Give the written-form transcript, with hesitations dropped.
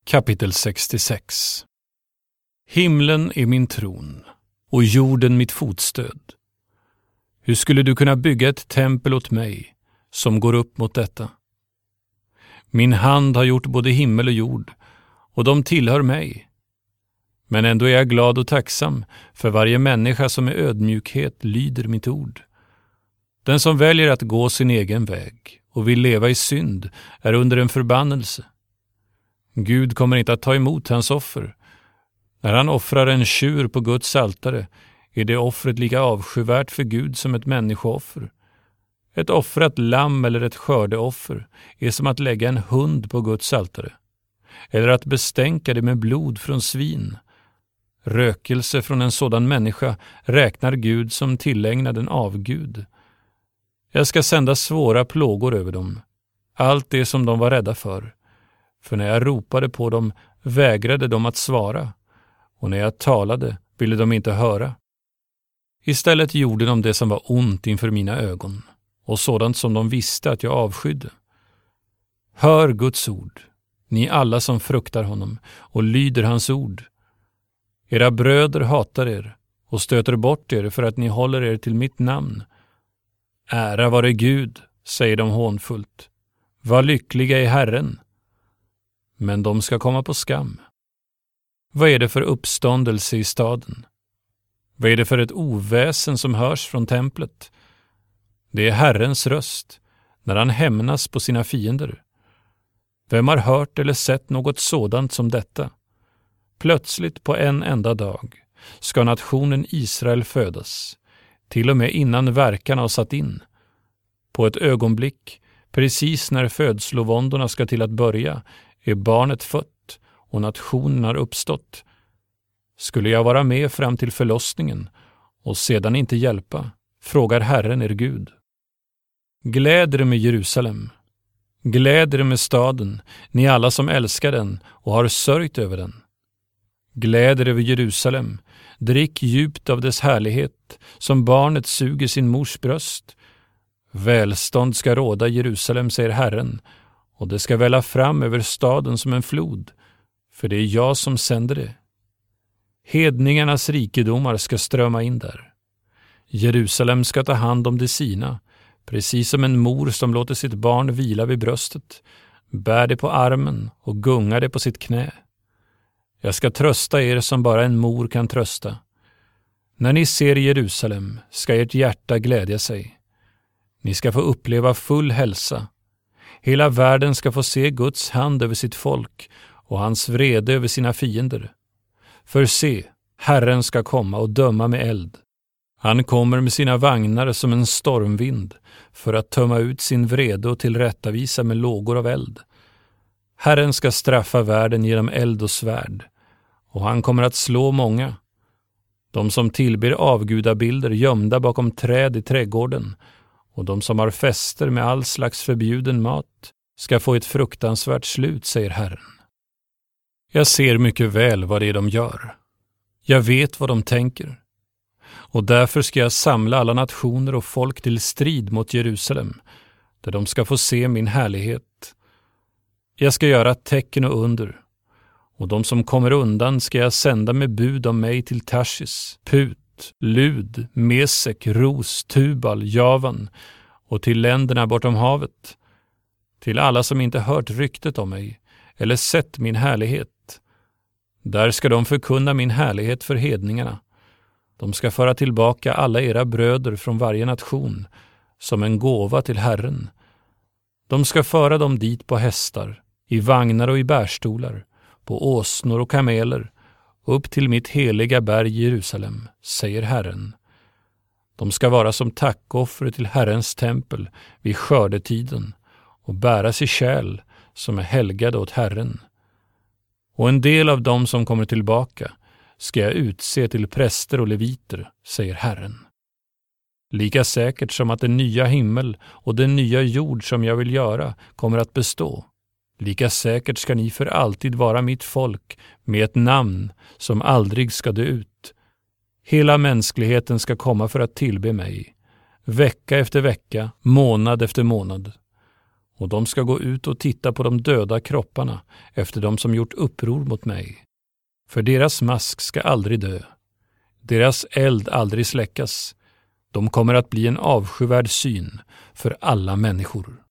Kapitel 66. Himlen är min tron och jorden mitt fotstöd. Hur skulle du kunna bygga ett tempel åt mig som går upp mot detta? Min hand har gjort både himmel och jord, och de tillhör mig. Men ändå är jag glad och tacksam för varje människa som med ödmjukhet lyder mitt ord. Den som väljer att gå sin egen väg och vill leva i synd är under en förbannelse. Gud kommer inte att ta emot hans offer. När han offrar en tjur på Guds altare är det offret lika avskyvärt för Gud som ett människooffer. Ett offrat lamm eller ett skördeoffer är som att lägga en hund på Guds altare, eller att bestänka det med blod från svin. Rökelse från en sådan människa räknar Gud som tillägnad en avgud. Jag ska sända svåra plågor över dem, allt det som de var rädda för. För när jag ropade på dem vägrade de att svara, och när jag talade ville de inte höra. Istället gjorde de det som var ont inför mina ögon, och sådant som de visste att jag avskydde. Hör Guds ord, ni alla som fruktar honom, och lyder hans ord. Era bröder hatar er och stöter bort er för att ni håller er till mitt namn. Ära vare Gud, säger de hånfullt. Var lyckliga i Herren. Men de ska komma på skam. Vad är det för uppståndelse i staden? Vad är det för ett oväsen som hörs från templet? Det är Herrens röst när han hämnas på sina fiender. Vem har hört eller sett något sådant som detta? Plötsligt på en enda dag ska nationen Israel födas, till och med innan verkarna har satt in. På ett ögonblick, precis när födslovåndorna ska till att börja, är barnet fött och nationen har uppstått. Skulle jag vara med fram till förlossningen och sedan inte hjälpa, frågar Herren er Gud. Gläd er med Jerusalem. Gläd er med staden, ni alla som älskar den och har sörjt över den. Gläd er över Jerusalem, drick djupt av dess härlighet, som barnet suger sin mors bröst. Välstånd ska råda Jerusalem, säger Herren, och det ska välla fram över staden som en flod, för det är jag som sänder det. Hedningarnas rikedomar ska strömma in där. Jerusalem ska ta hand om det sina, precis som en mor som låter sitt barn vila vid bröstet, bär det på armen och gungar det på sitt knä. Jag ska trösta er som bara en mor kan trösta. När ni ser Jerusalem ska ert hjärta glädja sig. Ni ska få uppleva full hälsa. Hela världen ska få se Guds hand över sitt folk och hans vrede över sina fiender. För se, Herren ska komma och döma med eld. Han kommer med sina vagnar som en stormvind för att tömma ut sin vrede och tillrättavisa med lågor av eld. Herren ska straffa världen genom eld och svärd, och han kommer att slå många. De som tillber avgudabilder gömda bakom träd i trädgården och de som har fester med all slags förbjuden mat ska få ett fruktansvärt slut, säger Herren. Jag ser mycket väl vad det är de gör. Jag vet vad de tänker. Och därför ska jag samla alla nationer och folk till strid mot Jerusalem, där de ska få se min härlighet. Jag ska göra tecken och under, och de som kommer undan ska jag sända med bud om mig till Tarsis, Put, Lud, Mesek, Ros, Tubal, Javan och till länderna bortom havet, till alla som inte hört ryktet om mig eller sett min härlighet. Där ska de förkunna min härlighet för hedningarna. De ska föra tillbaka alla era bröder från varje nation som en gåva till Herren. De ska föra dem dit på hästar, i vagnar och i bärstolar, på åsnor och kameler, upp till mitt heliga berg Jerusalem, säger Herren. De ska vara som tackoffer till Herrens tempel vid skördetiden och bäras i kärl som är helgade åt Herren. Och en del av dem som kommer tillbaka ska jag utse till präster och leviter, säger Herren. Lika säkert som att den nya himmel och den nya jord som jag vill göra kommer att bestå, lika säkert ska ni för alltid vara mitt folk med ett namn som aldrig ska dö ut. Hela mänskligheten ska komma för att tillbe mig, vecka efter vecka, månad efter månad. och de ska gå ut och titta på de döda kropparna efter de som gjort uppror mot mig. För deras mask ska aldrig dö, deras eld aldrig släckas. De kommer att bli en avskyvärd syn för alla människor.